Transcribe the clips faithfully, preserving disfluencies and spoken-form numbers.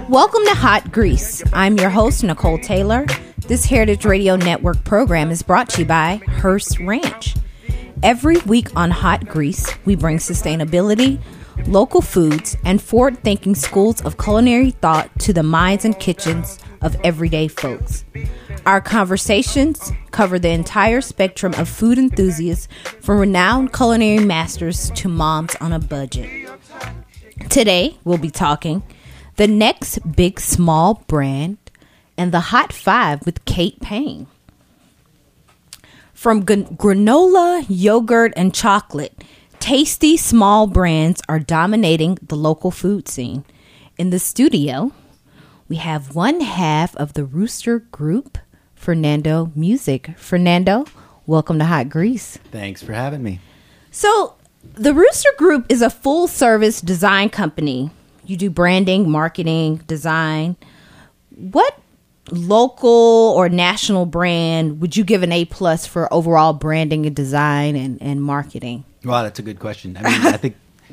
Welcome to Hot Grease. I'm your host, Nicole Taylor. This Heritage Radio Network program is brought to you by Hearst Ranch. Every week on Hot Grease, we bring sustainability, local foods, and forward-thinking schools of culinary thought to the minds and kitchens of everyday folks. Our conversations cover the entire spectrum of food enthusiasts, from renowned culinary masters to moms on a budget. Today, we'll be talking the next big small brand and the Hot Five with Kate Payne. From g- granola, yogurt, and chocolate, tasty small brands are dominating the local food scene. In the studio, we have one half of the Rooster Group, Fernando Music. Fernando, welcome to Hot Grease. Thanks for having me. So, the Rooster Group is a full-service design company. You do branding, marketing, design. What local or national brand would you give an A plus for overall branding and design and, and marketing? Well, that's a good question. I mean, I think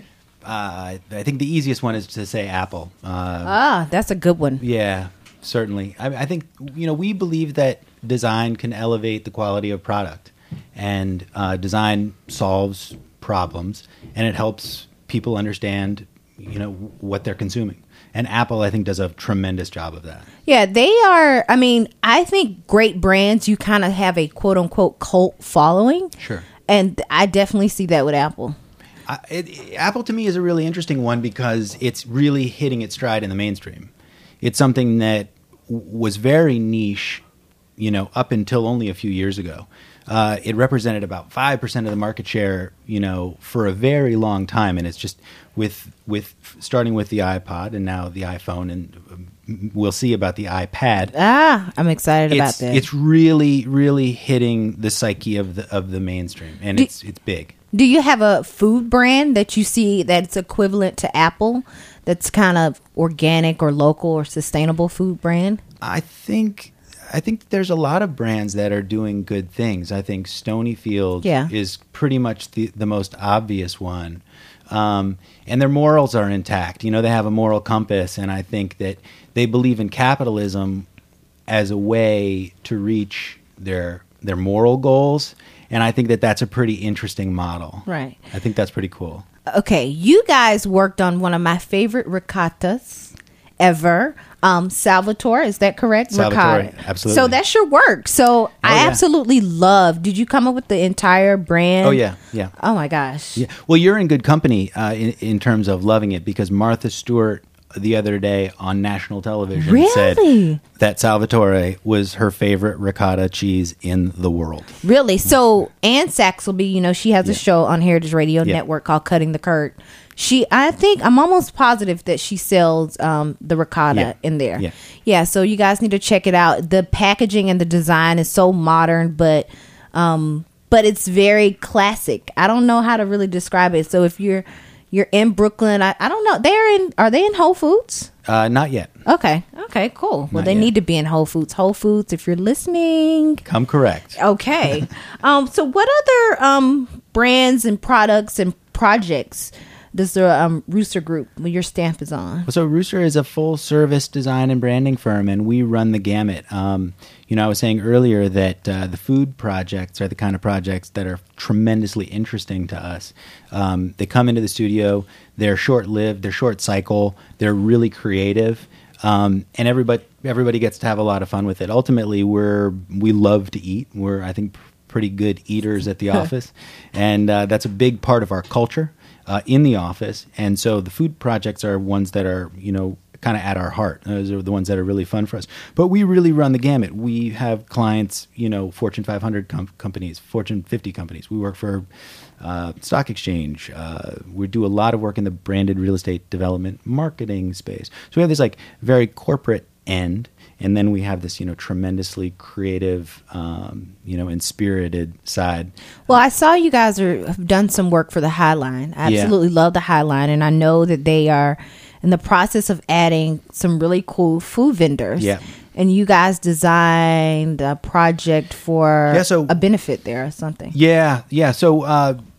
uh, I think the easiest one is to say Apple. Uh, ah, that's a good one. Yeah, certainly. I, I think, you know, we believe that design can elevate the quality of product, and uh, design solves problems, and it helps people understand, you know, what they're consuming. And Apple, I think, does a tremendous job of that. Yeah, they are. I mean, I think great brands, you kind of have a quote unquote cult following. Sure. And I definitely see that with Apple. Uh, it, it, Apple, to me, is a really interesting one because it's really hitting its stride in the mainstream. It's something that w- was very niche, you know, up until only a few years ago. Uh, it represented about five percent of the market share, you know, for a very long time. And it's just with with starting with the iPod and now the iPhone, and um, we'll see about the iPad. Ah, I'm excited it's, about that. It's really, really hitting the psyche of the of the mainstream, and do, it's it's big. Do you have a food brand that you see that's equivalent to Apple, that's kind of organic or local or sustainable food brand? I think. I think there's a lot of brands that are doing good things. I think Stonyfield yeah. is pretty much the, the most obvious one. Um, and their morals are intact. You know, they have a moral compass, and I think that they believe in capitalism as a way to reach their their moral goals. And I think that that's a pretty interesting model. Right. I think that's pretty cool. Okay, you guys worked on one of my favorite ricottas ever. Um, Salvatore, is that correct? Salvatore, ricotta. Absolutely. So that's your work. So oh, I yeah. absolutely love. Did you come up with the entire brand? Oh yeah, yeah. Oh my gosh. Yeah. Well, you're in good company uh, in, in terms of loving it, because Martha Stewart the other day on national television really? said that Salvatore was her favorite ricotta cheese in the world. Really? So Ann Saxelby, you know, she has yeah. a show on Heritage Radio yeah. Network called Cutting the Curd. She, I think, I'm almost positive that she sells um, the ricotta yeah. in there. Yeah. yeah, so you guys need to check it out. The packaging and the design is so modern, but um, but it's very classic. I don't know how to really describe it. So if you're you're in Brooklyn, I, I don't know. They're in. Are they in Whole Foods? Uh, not yet. Okay. Okay. Cool. Well, not they yet. Need to be in Whole Foods. Whole Foods, if you're listening, come correct. Okay. um. So, what other um brands and products and projects does the um, Rooster Group, well, your stamp is on? So Rooster is a full-service design and branding firm, and we run the gamut. Um, you know, I was saying earlier that uh, the food projects are the kind of projects that are tremendously interesting to us. Um, they come into the studio, they're short-lived, they're short-cycle, they're really creative, um, and everybody everybody gets to have a lot of fun with it. Ultimately, we're we love to eat. We're, I think, pretty good eaters at the office, and uh, that's a big part of our culture. Uh, in the office, and so the food projects are ones that are, you know, kind of at our heart. Those are the ones that are really fun for us. But we really run the gamut. We have clients, you know, Fortune five hundred com- companies, Fortune fifty companies. We work for uh, stock exchange. Uh, we do a lot of work in the branded real estate development marketing space. So we have this like very corporate end. And then we have this, you know, tremendously creative, um, you know, and spirited side. Well, I saw you guys are, have done some work for the Highline. I absolutely yeah. love the Highline. And I know that they are in the process of adding some really cool food vendors. Yeah. And you guys designed a project for yeah, so, a benefit there or something. Yeah, yeah. So uh,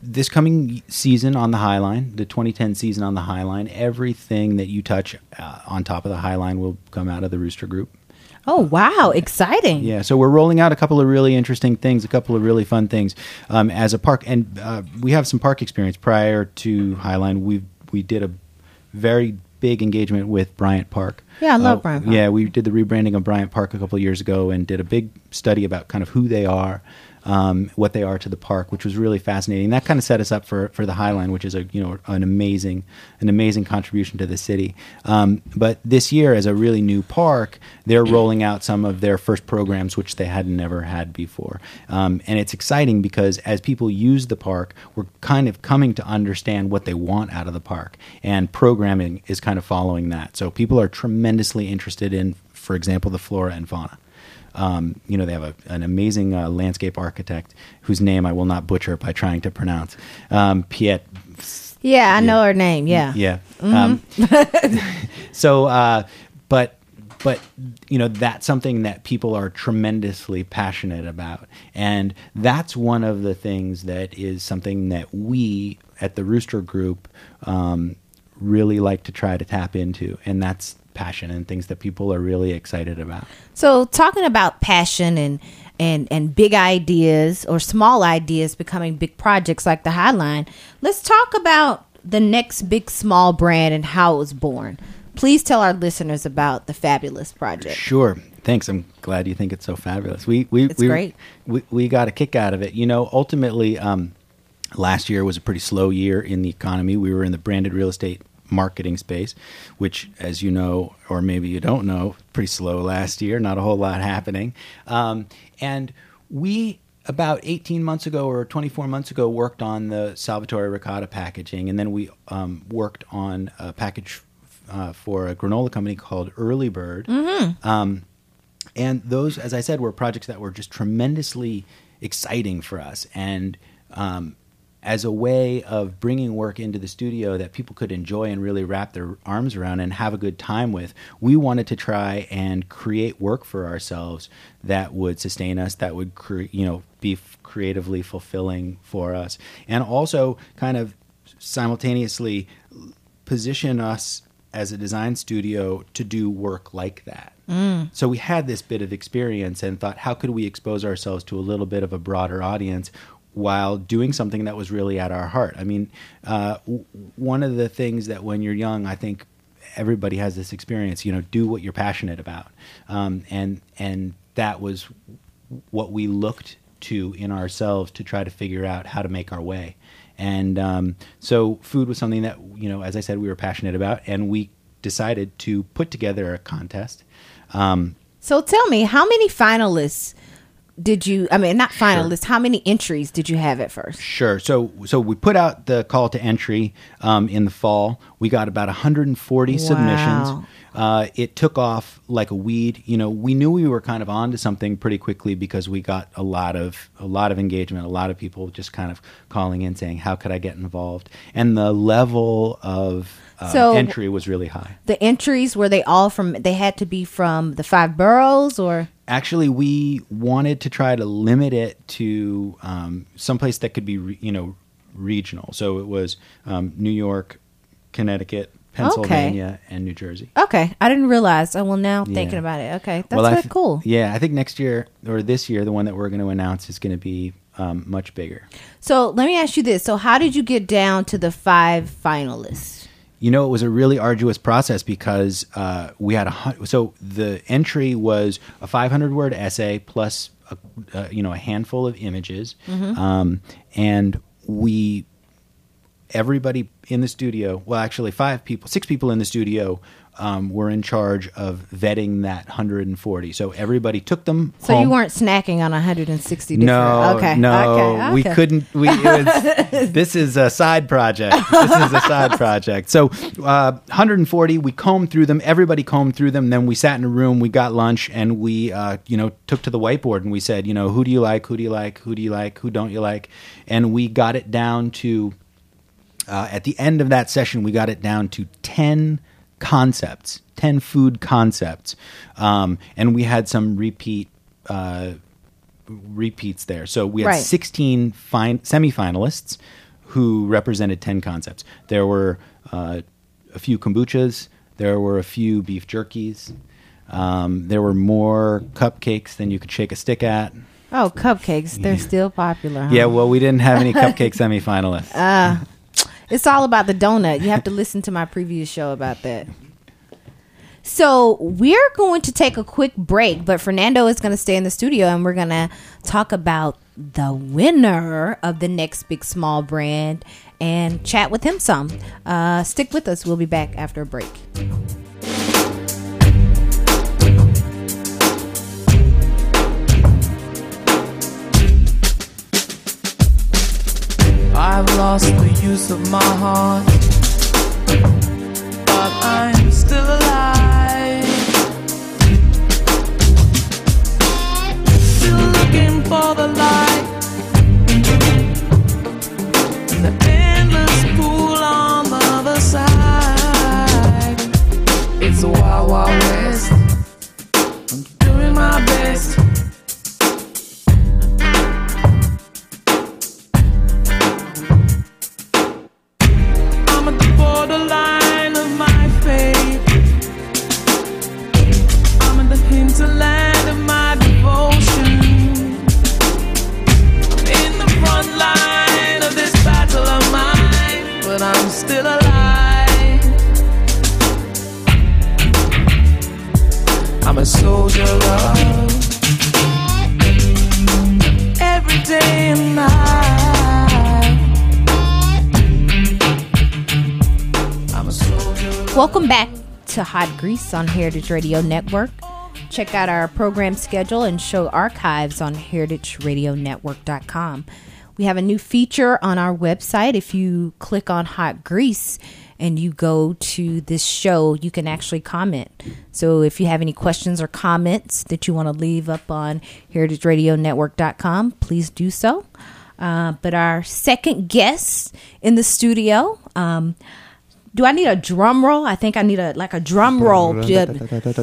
this coming season on the High Line, the twenty ten season on the High Line, everything that you touch uh, on top of the High Line will come out of the Rooster Group. Oh, wow. Exciting. Yeah, so we're rolling out a couple of really interesting things, a couple of really fun things um, as a park. And uh, we have some park experience. Prior to High Line, we we did a very big engagement with Bryant Park. Yeah, I love uh, Bryant Park. Yeah, we did the rebranding of Bryant Park a couple of years ago and did a big study about kind of who they are, um, what they are to the park, which was really fascinating. That kind of set us up for, for the High Line, which is a you know an amazing an amazing contribution to the city. Um, but this year, as a really new park, they're rolling out some of their first programs, which they had never had before. Um, and it's exciting because as people use the park, we're kind of coming to understand what they want out of the park, and programming is kind of following that. So people are tremendously interested in, for example, the flora and fauna. Um, you know, they have a, an amazing uh, landscape architect whose name I will not butcher by trying to pronounce. Um, Piet. Yeah, I yeah. know her name. Yeah. Yeah. Mm-hmm. Um, so, uh, but, but, you know, that's something that people are tremendously passionate about. And that's one of the things that is something that we at the Rooster Group um, really like to try to tap into. And that's passion and things that people are really excited about. So talking about passion and and and big ideas or small ideas becoming big projects like the High Line, let's talk about the next big small brand and how it was born. Please tell our listeners about the Fabulous Project. Sure. Thanks. I'm glad you think it's so fabulous. We we it's we, great. we we got a kick out of it. You know, ultimately um last year was a pretty slow year in the economy. We were in the branded real estate marketing space, which, as you know, or maybe you don't know, pretty slow last year, not a whole lot happening. Um, and we, about eighteen months ago or twenty-four months ago, worked on the Salvatore Ricotta packaging, and then we um, worked on a package uh, for a granola company called Early Bird. Mm-hmm. Um, and those, as I said, were projects that were just tremendously exciting for us. And um as a way of bringing work into the studio that people could enjoy and really wrap their arms around and have a good time with, we wanted to try and create work for ourselves that would sustain us, that would cre- you know, be f- creatively fulfilling for us, and also kind of simultaneously position us as a design studio to do work like that. Mm. So we had this bit of experience and thought, how could we expose ourselves to a little bit of a broader audience while doing something that was really at our heart? I mean, uh, w- one of the things that when you're young, I think everybody has this experience, you know, do what you're passionate about. Um, and and that was what we looked to in ourselves to try to figure out how to make our way. And um, so food was something that, you know, as I said, we were passionate about, and we decided to put together a contest. Um, so tell me, how many finalists did you, I mean, not finalists, Sure. how many entries did you have at first? Sure. So so we put out the call to entry um, in the fall. We got about one hundred forty Wow. submissions. Uh, it took off like a weed. You know, we knew we were kind of onto something pretty quickly because we got a lot of a lot of engagement, a lot of people just kind of calling in saying, how could I get involved? And the level of uh, So- entry was really high. The entries, were they all from, they had to be from the five boroughs or? Actually, we wanted to try to limit it to um, someplace that could be, re- you know, regional. So it was um, New York, Connecticut, Pennsylvania, and New Jersey. Okay. I didn't realize. Oh, well, now Yeah. thinking about it. Okay. That's Well, I really th- cool. Yeah, I think next year or this year, the one that we're going to announce is going to be um, much bigger. So let me ask you this. So how did you get down to the five finalists? You know, it was a really arduous process because uh, we had a hun- so the entry was a five hundred word essay plus a, uh, you know a handful of images, Mm-hmm. um, and we everybody in the studio, well, actually five people, six people in the studio um, were in charge of vetting that one hundred forty. So everybody took them So home. you weren't snacking on one hundred sixty different. No, okay. no, okay. we okay. couldn't. We it was, this is a side project. This is a side project. So, uh, one hundred forty. We combed through them. Everybody combed through them. Then we sat in a room. We got lunch, and we, uh, you know, took to the whiteboard and we said, you know, who do you like? Who do you like? Who do you like? Who don't you like? And we got it down to. Uh, at the end of that session, we got it down to ten concepts, ten food concepts, um, and we had some repeat uh, repeats there. So we had Right. sixteen fin- semifinalists who represented ten concepts. There were uh, a few kombuchas. There were a few beef jerkies. Um, there were more cupcakes than you could shake a stick at. Oh, cupcakes. They're yeah. still popular, huh? Yeah, well, we didn't have any cupcake semifinalists. Uh, it's all about the donut. You have to listen to my previous show about that. So we're going to take a quick break, but Fernando is going to stay in the studio, and we're going to talk about the winner of the next Big Small Brand and chat with him some. Uh, stick with us. We'll be back after a break. I've lost the use of my heart, but I'm still alive, still looking for the light in the endless pool on the other side. It's a wild, wild west. I'm doing my best. Borderline of my fate, I'm in the hinterland of my devotion. I'm in the front line of this battle of mine, but I'm still alive. I'm a soldier of every day and night. Welcome back to Hot Grease on Heritage Radio Network. Check out our program schedule and show archives on heritage radio network dot com. We have a new feature on our website. If you click on Hot Grease and you go to this show, you can actually comment. So if you have any questions or comments that you want to leave up on heritage radio network dot com, please do so. Uh, but our second guest in the studio, um, do I need a drum roll? I think I need a like a drum roll. uh, com-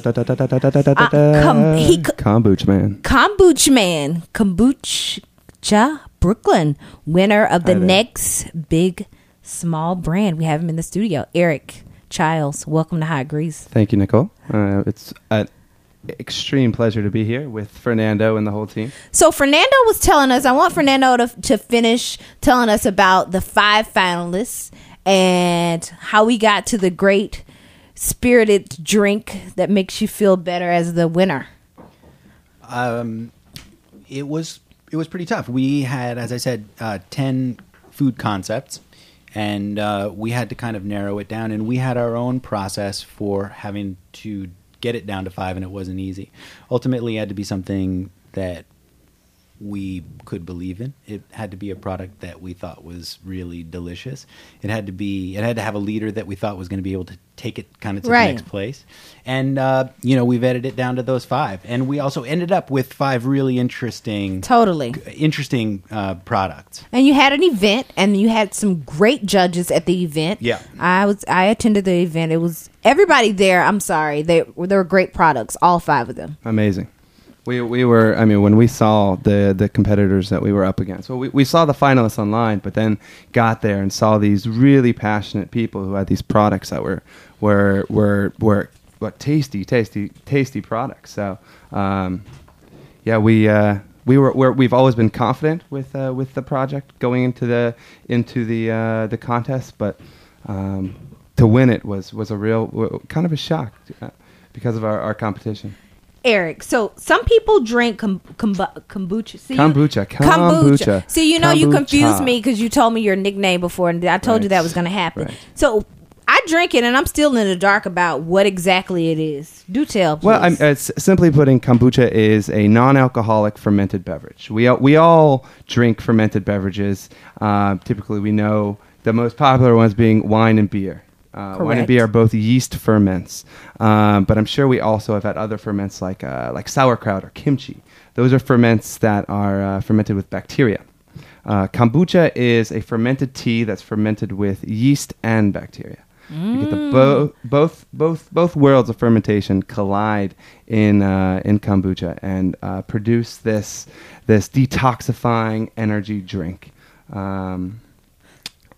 he, Kombucha Man. Kombucha Man. Kombucha Brooklyn, winner of the next Big Small Brand. We have him in the studio. Eric Childs, welcome to Hot Grease. Thank you, Nicole. Uh, it's an extreme pleasure to be here with Fernando and the whole team. So Fernando was telling us, I want Fernando to, to finish telling us about the five finalists and how we got to the great spirited drink that makes you feel better as the winner. Um, it was it was pretty tough. We had, as I said, uh, ten food concepts, and uh, we had to kind of narrow it down. And we had our own process for having to get it down to five, and it wasn't easy. Ultimately, it had to be something that we could believe in. It had to be a product that we thought was really delicious. It had to be, it had to have a leader that we thought was going to be able to take it kind of to right. the next place. And, uh, you know, we've edited it down to those five. And we also ended up with five really interesting, totally interesting uh, products. And you had an event, and you had some great judges at the event. Yeah. I was, I attended the event. It was everybody there. I'm sorry. They, they were great products, all five of them. Amazing. We we were, I mean, when we saw the, the competitors that we were up against, well, we, we saw the finalists online, but then got there and saw these really passionate people who had these products that were, were, were, were what, tasty, tasty, tasty products. So, um, yeah, we, uh, we were, we're, we've always been confident with, uh, with the project going into the, into the, uh, the contest, but, um, to win it was, was a real, kind of a shock uh, because of our, our competition. Eric, so some people drink kom- kombu- kombucha. See, kombucha, kombucha. kombucha. See, you know, kombucha. You confused me because you told me your nickname before, and I told right. you that was going to happen. Right. So I drink it, and I'm still in the dark about what exactly it is. Do tell, please. Well, I'm, it's simply putting, kombucha is a non-alcoholic fermented beverage. We we all drink fermented beverages. Uh, typically, we know the most popular ones being wine and beer. Uh, wine and beer are both yeast ferments, um, but I'm sure we also have had other ferments like uh, like sauerkraut or kimchi. Those are ferments that are uh, fermented with bacteria. Uh, kombucha is a fermented tea that's fermented with yeast and bacteria. Mm. You get the bo- both both both worlds of fermentation collide in uh, in kombucha and uh, produce this this detoxifying energy drink. Um,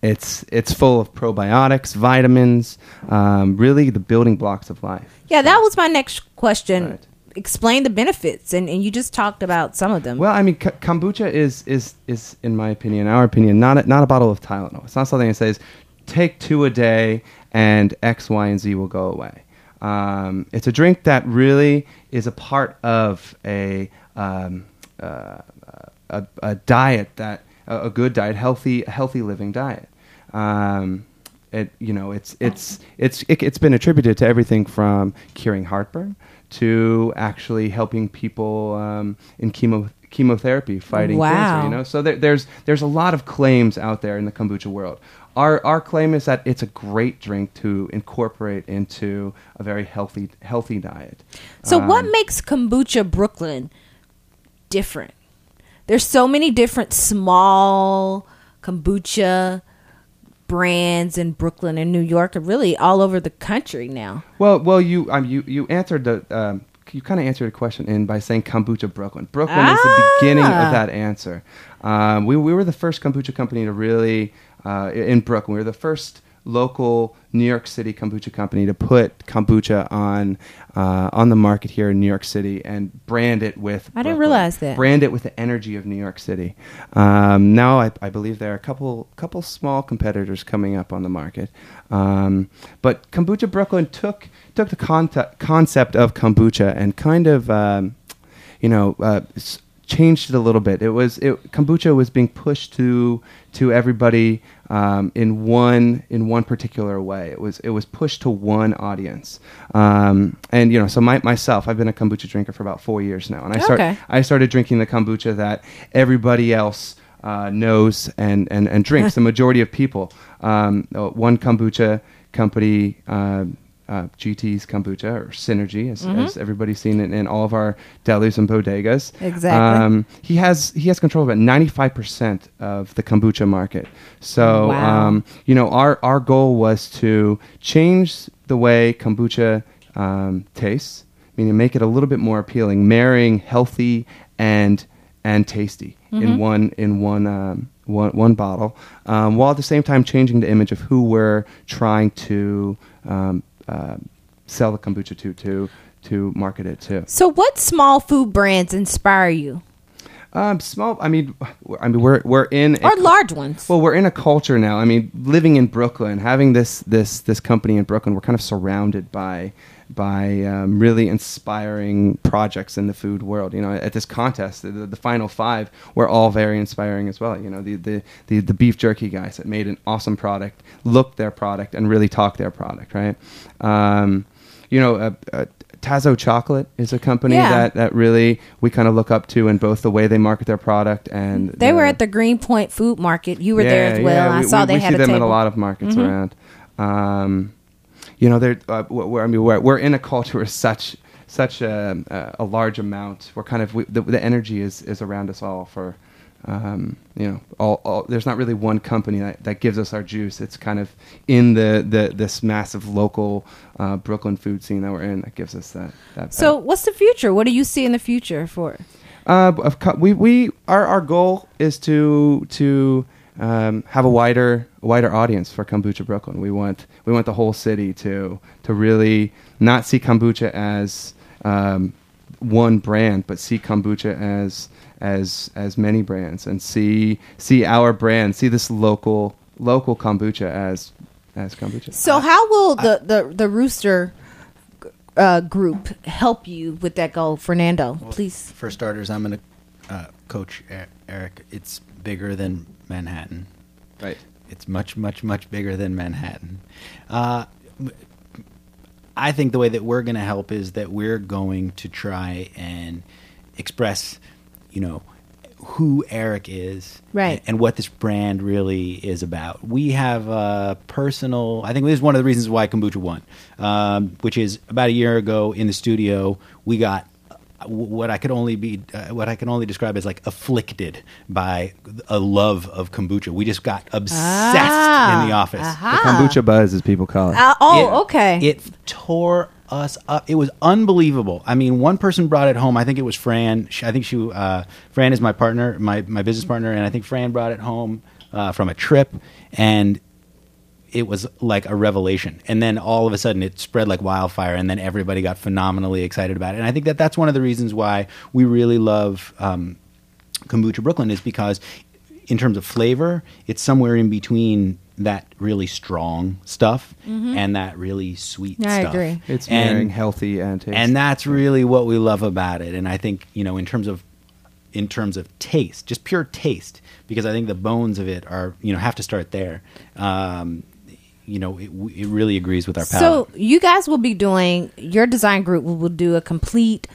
It's it's full of probiotics, vitamins, um, really the building blocks of life. Yeah, that was my next question. Right. Explain the benefits, and, and you just talked about some of them. Well, I mean, k- kombucha is is is in my opinion, our opinion, not a, not a bottle of Tylenol. It's not something that says take two a day and X, Y, and Z will go away. Um, it's a drink that really is a part of a um, uh, a, a diet that a, a good diet, healthy healthy living diet. Um, it you know it's it's it's it, it's been attributed to everything from curing heartburn to actually helping people um, in chemo chemotherapy fighting Wow. cancer. You know, so there, there's there's a lot of claims out there in the kombucha world. Our our claim is that it's a great drink to incorporate into a very healthy healthy diet. So Um, what makes Kombucha Brooklyn different? There's so many different small kombucha brands in Brooklyn and New York, and really all over the country now. Well, well, you um, you you answered the um, you kind of answered the question in by saying kombucha Brooklyn. Brooklyn is the Ah. beginning of that answer. Um, we we were the first kombucha company to really uh, in Brooklyn. We were the first local New York City kombucha company to put kombucha on uh, on the market here in New York City and brand it with. I didn't Brooklyn. realize that. Brand it with the energy of New York City. Um, now I, I believe there are a couple couple small competitors coming up on the market, um, but Kombucha Brooklyn took took the concept concept of kombucha and kind of um, you know. Uh, s- changed it a little bit. It was it, kombucha was being pushed to to everybody um, in one in one particular way. It was it was pushed to one audience. Um, and you know, so my, myself, I've been a kombucha drinker for about four years now, and I start Okay. I started drinking the kombucha that everybody else uh, knows and, and, and drinks. The majority of people. Um, uh, one kombucha company. Uh, Uh, G T's kombucha or Synergy, as, Mhm. as everybody's seen it in all of our delis and bodegas. Exactly. Um, he has he has control of about ninety-five percent of the kombucha market. So Wow. um, you know, our our goal was to change the way kombucha um, tastes, meaning make it a little bit more appealing, marrying healthy and and tasty Mhm. in one in one. Um, one, one bottle, um, while at the same time changing the image of who we're trying to um, uh, sell the kombucha to, to to market it to. So what small food brands inspire you? Um, small. I mean, w- I mean, we're we're in a Or cu- large ones? Well, we're in a culture now. I mean, living in Brooklyn, having this this this company in Brooklyn, we're kind of surrounded by by um, really inspiring projects in the food world. You know, at this contest, the, the final five were all very inspiring as well. You know, the the the, the beef jerky guys that made an awesome product, looked their product, and really talked their product. Right. Um, you know. Uh, uh, Tazo Chocolate is a company Yeah. that, that really we kind of look up to in both the way they market their product and They the- were at the Greenpoint Food Market. You were there as well. yeah, I we, saw we, they we had see a them table. at a lot of markets Mhm. around. Um, you know, they're uh, we're, I mean, we're we're in a culture with such such a, a, a large amount. We're kind of we, the, the energy is, is around us all for. Um, you know, all, all, there's not really one company that, that gives us our juice. It's kind of in the, the this massive local uh, Brooklyn food scene that we're in that gives us that. that So what's the future? What do you see in the future for it? uh, of co- we we our our goal is to to um, have a wider a wider audience for Kombucha Brooklyn. We want we want the whole city to to really not see kombucha as um, one brand, but see kombucha as as as many brands, and see see our brand, see this local local kombucha as as kombucha. So how will the, the, the Rooster uh, group help you with that goal? Fernando, please. For starters, I'm going to uh, coach E- Eric. It's bigger than Manhattan. Right. It's much, much, much bigger than Manhattan. Uh, I think the way that we're going to help is that we're going to try and express, you know, who Eric is, Right. and, and what this brand really is about. We have a personal, I think this is one of the reasons why Kombucha won, um, which is about a year ago in the studio, we got what I could only be, uh, what I can only describe as like afflicted by a love of kombucha. We just got obsessed Ah, in the office. aha. The kombucha buzz, as people call it. Uh, oh, It- okay. It tore us up. It was unbelievable. I mean, one person brought it home. I think it was Fran. She, I think she, uh, Fran is my partner, my, my business partner, and I think Fran brought it home uh, from a trip, and it was like a revelation. And then all of a sudden it spread like wildfire, and then everybody got phenomenally excited about it. And I think that that's one of the reasons why we really love um, Kombucha Brooklyn, is because in terms of flavor, it's somewhere in between that really strong stuff mm-hmm. and that really sweet I stuff. agree. It's and, marrying healthy and tasty. And that's really what we love about it. And I think, you know, in terms of in terms of taste, just pure taste, because I think the bones of it are, you know, have to start there. Um, you know, it, it really agrees with our palate. So you guys will be doing, your design group will, will do a complete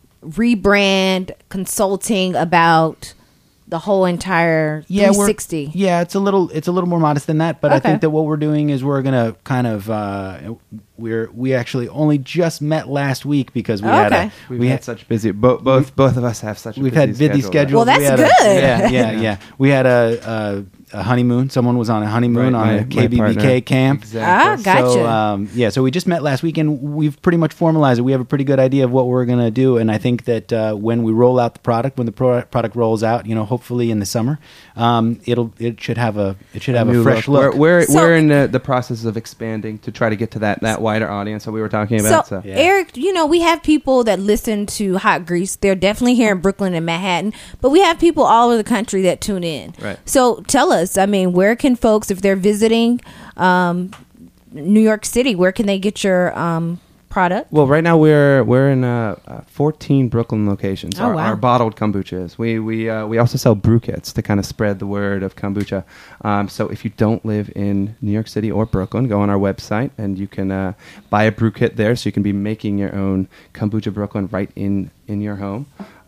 rebrand consulting about the whole entire yeah, three sixty. We're, yeah, it's a little it's a little more modest than that, but okay. I think that what we're doing is we're gonna kind of uh, we're we actually only just met last week because we oh, had okay. a We've we had had such busy. Bo- both both of us have such. A we've busy had busy schedule. schedules. Well, that's we had good. A, yeah, yeah, yeah. We had a, a a honeymoon. Someone was on a honeymoon Right, on my- a my K B B K partner. camp. Exactly. Ah, gotcha. So, um, yeah, so we just met last week, and we've pretty much formalized it. We have a pretty good idea of what we're going to do, and I think that uh, when we roll out the product, when the pro- product rolls out, you know, hopefully in the summer, um, it'll it should have a it should have a, new fresh look. We're we're, So- we're in the, the process of expanding to try to get to that, that wider audience that we were talking about. So, So, Yeah. Eric, you know, we have people that listen to Hot Grease. They're definitely here in Brooklyn and Manhattan, but we have people all over the country that tune in. Right. So tell us, I mean, where can folks, if they're visiting um, New York City, where can they get your um, product? Well, right now we're we're in uh, uh, fourteen Brooklyn locations. Oh, our, wow. our bottled kombuchas. We we uh, we also sell brew kits to kind of spread the word of kombucha. Um, so if you don't live in New York City or Brooklyn, go on our website and you can uh, buy a brew kit there, so you can be making your own Kombucha Brooklyn right in in your home.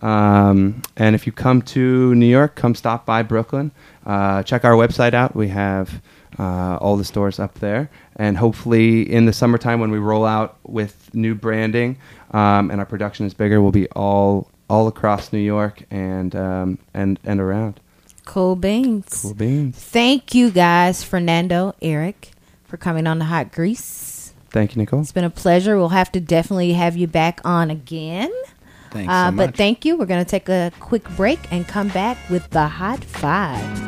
Um, and if you come to New York, come stop by Brooklyn. Uh, check our website out. We have uh, all the stores up there. And hopefully in the summertime when we roll out with new branding um, and our production is bigger, we'll be all all across New York and um, and, and around. Cool beans. Cool beans. Thank you guys, Fernando, Eric, for coming on the Hot Grease. Thank you, Nicole. It's been a pleasure. We'll have to definitely have you back on again. Thanks Uh, so but much. thank you. We're going to take a quick break and come back with the Hot Five.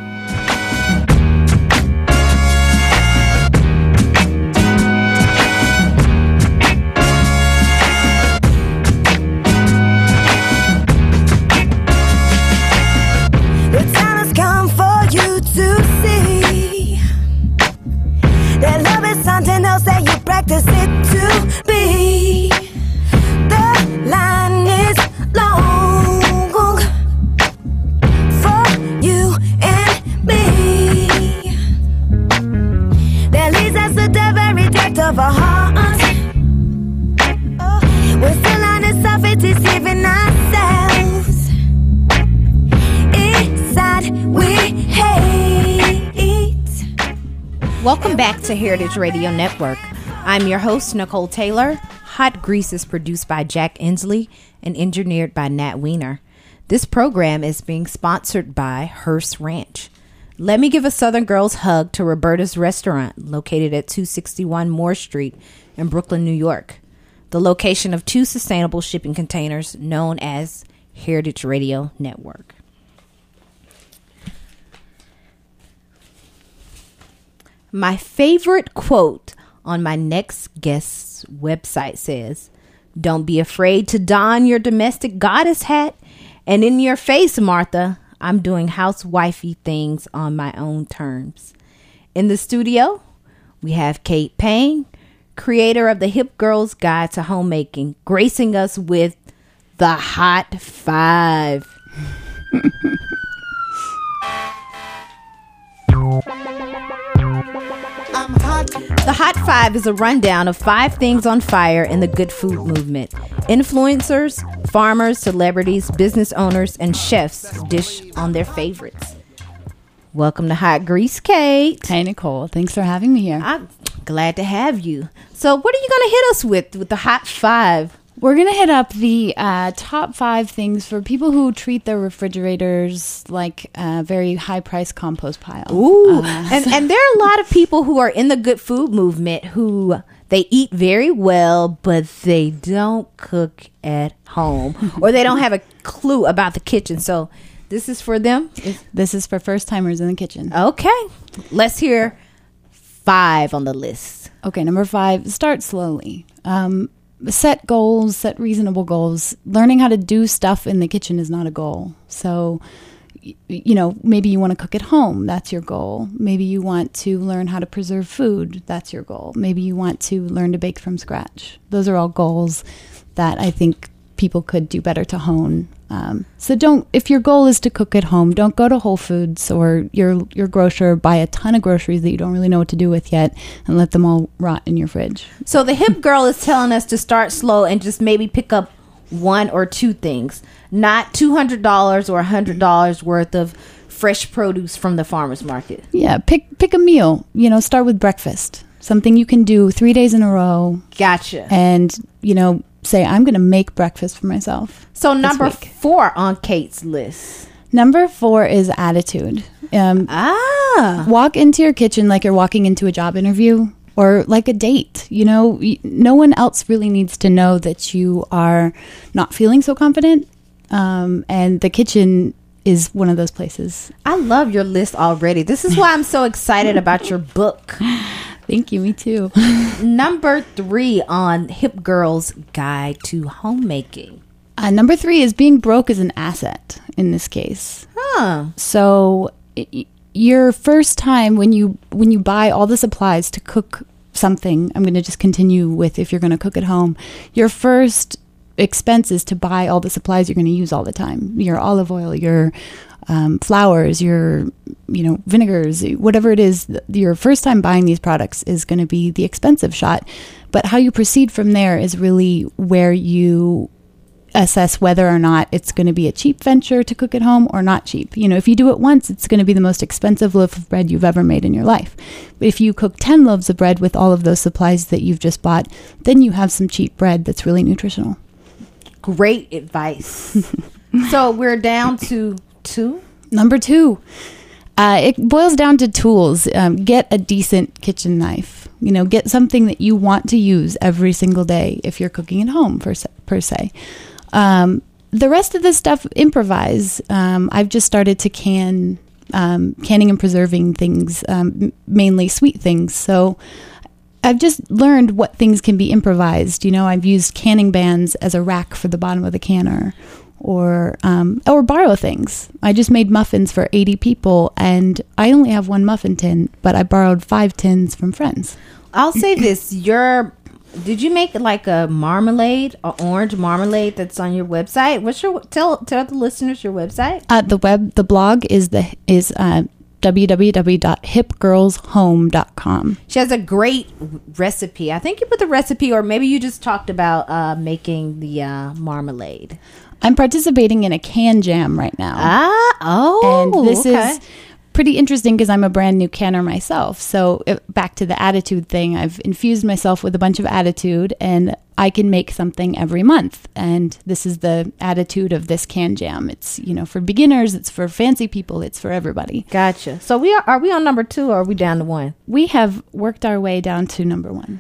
The time has come for you to see that love is something else that you practice it to be. The line is long for you and me. That leads us to the very depth of our heart. Oh, we're still on the surface, deceiving ourselves. Inside we hate. Welcome back to Heritage Radio Network. I'm your host, Nicole Taylor. Hot Grease is produced by Jack Inslee and engineered by Nat Weiner. This program is being sponsored by Hearst Ranch. Let me give a Southern Girls hug to Roberta's Restaurant, located at two sixty-one Moore Street in Brooklyn, New York. The location of two sustainable shipping containers known as Heritage Radio Network. My favorite quote on my next guest's website says, "Don't be afraid to don your domestic goddess hat. And in your face, Martha, I'm doing housewifey things on my own terms." In the studio, we have Kate Payne, creator of the Hip Girl's Guide to Homemaking, gracing us with the Hot Five. The Hot Five is a rundown of five things on fire in the good food movement. Influencers, farmers, celebrities, business owners, and chefs dish on their favorites. Welcome to Hot Grease, Kate. Hey, Nicole. Thanks for having me here. I'm glad to have you. So what are you going to hit us with, with the Hot Five? We're going to hit up the uh, top five things for people who treat their refrigerators like a very high-priced compost pile. Ooh, Uh, and, and there are a lot of people who are in the good food movement who they eat very well, but they don't cook at home or they don't have a clue about the kitchen. So This is for them? Is- This is for first timers in the kitchen. Okay. Let's hear five on the list. Okay, number five, start slowly. Um, set goals, set reasonable goals. Learning how to do stuff in the kitchen is not a goal. So, y- you know, maybe you want to cook at home. That's your goal. Maybe you want to learn how to preserve food. That's your goal. Maybe you want to learn to bake from scratch. Those are all goals that I think people could do better to hone. Um, so don't, if your goal is to cook at home, don't go to Whole Foods or your your grocer, buy a ton of groceries that you don't really know what to do with yet and let them all rot in your fridge. So the hip girl is telling us to start slow and just maybe pick up one or two things, not two hundred dollars or one hundred dollars worth of fresh produce from the farmer's market. Yeah, pick pick a meal. You know, start with breakfast. Something you can do three days in a row Gotcha. and, you know, say, I'm going to make breakfast for myself. So this number week. four on Kate's list. Number four is attitude. Um, Ah. walk into your kitchen like you're walking into a job interview or like a date. You know, y- no one else really needs to know that you are not feeling so confident. Um, and the kitchen is one of those places. I love your list already. This is why I'm so excited about your book. Thank you. Me too. Number three on Hip Girl's Guide to Homemaking. Uh, number three is being broke is an asset in this case. Huh. So y- your first time when you when you buy all the supplies to cook something, I'm going to just continue with if you're going to cook at home, your first expense is to buy all the supplies you're going to use all the time. Your olive oil, your um, flours, your you know vinegars, whatever it is. th- Your first time buying these products is going to be the expensive shot, but how you proceed from there is really where you assess whether or not it's going to be a cheap venture to cook at home or not cheap. You know, if you do it once, it's going to be the most expensive loaf of bread you've ever made in your life. But if you cook ten loaves of bread with all of those supplies that you've just bought, then you have some cheap bread that's really nutritional. Great advice. So we're down to two. Number two, uh, it boils down to tools. Um, get a decent kitchen knife. You know, get something that you want to use every single day if you're cooking at home, per se. Per se. Um, the rest of this stuff, improvise. Um, I've just started to can, um, canning and preserving things, um, m- mainly sweet things. So I've just learned what things can be improvised. You know, I've used canning bands as a rack for the bottom of the canner, or um, or borrow things. I just made muffins for eighty people, and I only have one muffin tin, but I borrowed five tins from friends. I'll say this: your did you make like a marmalade, a orange marmalade that's on your website? What's your tell tell the listeners your website? Uh, the web, the blog is the is uh, w w w dot hip girls home dot com. She has a great recipe. I think you put the recipe, or maybe you just talked about uh, making the uh, marmalade. I'm participating in a can jam right now. Ah, oh, and this okay. is pretty interesting because I'm a brand new canner myself. So uh, back to the attitude thing, I've infused myself with a bunch of attitude, and I can make something every month. And this is the attitude of this can jam. It's, you know, for beginners, it's for fancy people, it's for everybody. Gotcha. So we are. Are we on number two, or are we down to one? We have worked our way down to number one.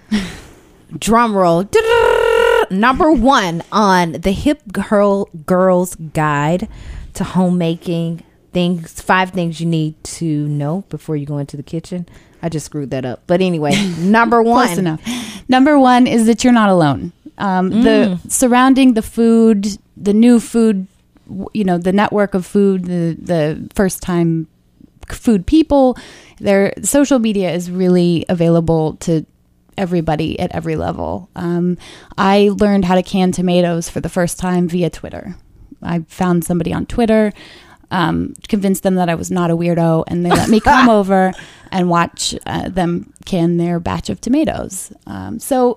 Drum roll. Number one on the Hip Girl Girl's Guide to Homemaking. Things, five things you need to know before you go into the kitchen. I just screwed that up. But anyway, number one. Close enough. Number one is that you're not alone. Um, Mm. The surrounding the food, the new food, w- you know, the network of food, the the first time food people, their social media is really available to everybody at every level. Um, I learned how to can tomatoes for the first time via Twitter. I found somebody on Twitter, um, convinced them that I was not a weirdo, and they let me come over and watch uh, them can their batch of tomatoes. Um, so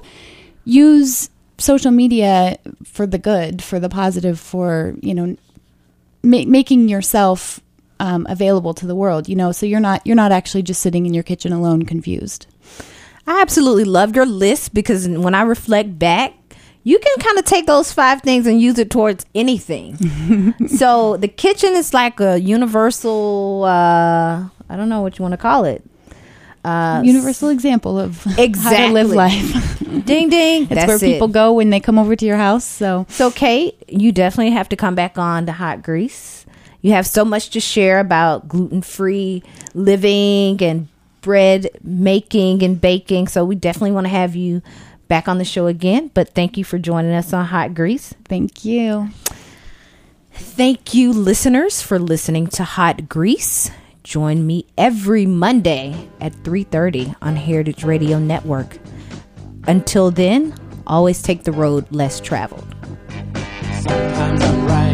use social media for the good, for the positive, for, you know, ma- making yourself um, available to the world, you know, so you're not, you're not actually just sitting in your kitchen alone confused. I absolutely love your list because when I reflect back, you can kind of take those five things and use it towards anything. So the kitchen is like a universal, uh, I don't know what you want to call it. Uh, Universal example of exactly. how to live life. Ding, ding. It's That's where it. people go when they come over to your house. So So, Kate, you definitely have to come back on to Hot Grease. You have so much to share about gluten-free living and bread making and baking. So we definitely want to have you back on the show again. But thank you for joining us on Hot Grease. Thank you. Thank you, listeners, for listening to Hot Grease. Join me every Monday at three thirty on Heritage Radio Network. Until then, always take the road less traveled. Sometimes I'm right.